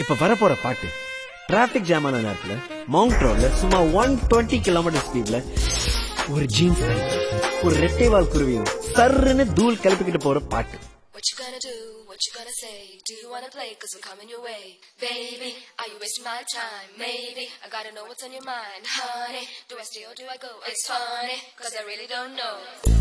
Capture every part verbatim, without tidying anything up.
இப்ப வரப்போற பாட்டு டிராபிக் ஜாம் ஆன நேரத்துல மவுண்ட் ரோட்ல சும்மா ஒன் டுவெண்ட்டி கிலோமீட்டர் ஸ்பீட்ல ஒரு ஜீன்ஸ் ஒரு ரெட்டைவால் குருவியும் சர்ன்னு தூள் கிளப்பிக்கிட்டு போற பாட்டு. What you gonna do? What you gonna say? Do you wanna play? Cause we're coming your way. Baby, are you wasting my time? Maybe, I gotta know what's on your mind. Honey, do I stay or do I go? It's funny, cause I really don't know.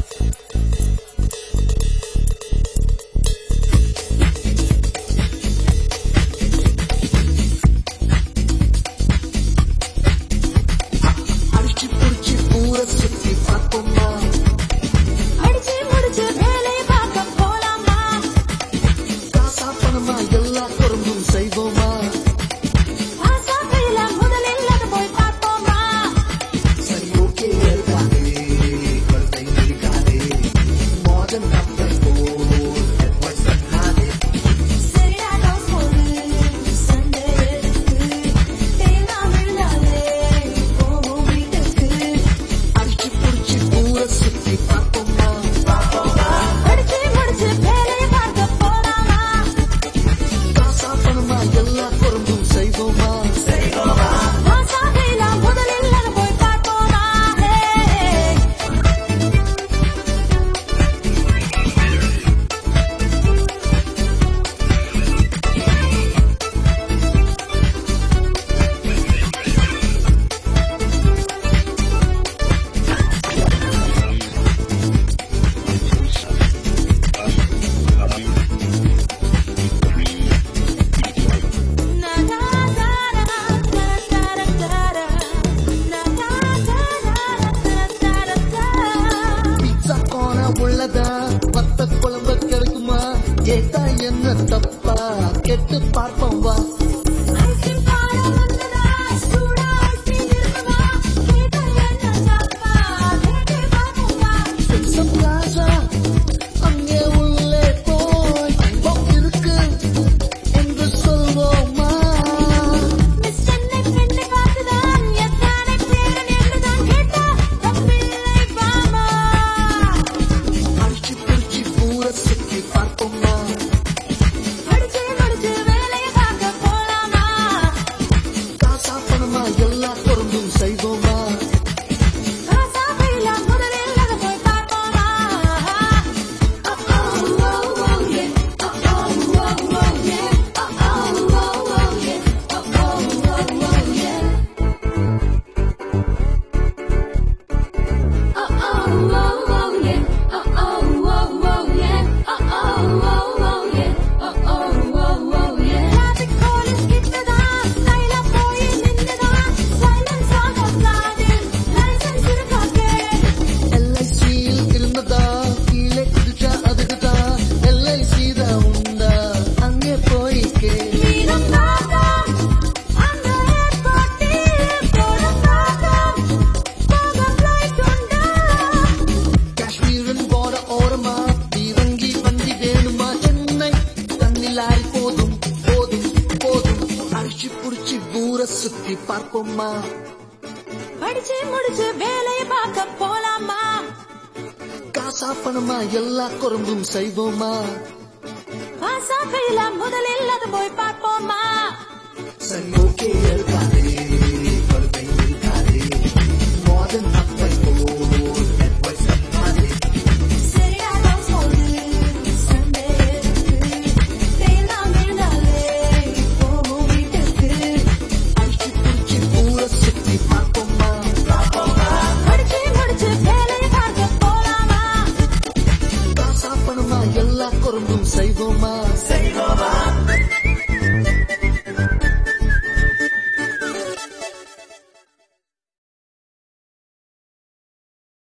என்ன தப்பா கெட்டு பார்ப்போம் வா. அங்கே உள்ளே போய் இருக்கு என்று சொல்வோமா. அடிச்சு பிடிச்சி பூர சுற்றி பார்ப்போமா. எல்லா பொருந்தும் செய்வோமா. சுத்தி பார்ப்போமா. படிச்சு முடிச்சு வேலையை பார்க்க போலாமா. காசா பணமா எல்லா குறும்பும் செய்வோமா. காசா கையில முதலில் அது போய் பார்ப்போமா. சரி ஓகே இருக்காதே கருத்தை இருக்காதே மாதன் அப்பை போல் நெட்வொர்க் சம்பாதே. சரியா தான் சொல்லு சண்டே தேலாம் வேணாலே போகும் வீட்டுக்கு. சுத்தி பார்ப்போமா. படிச்சு முடிச்சு வேலையை பார்க்க போலாமா. காசா பணமா எல்லா குறும்பும் செய்வோமா. செய்வோமா.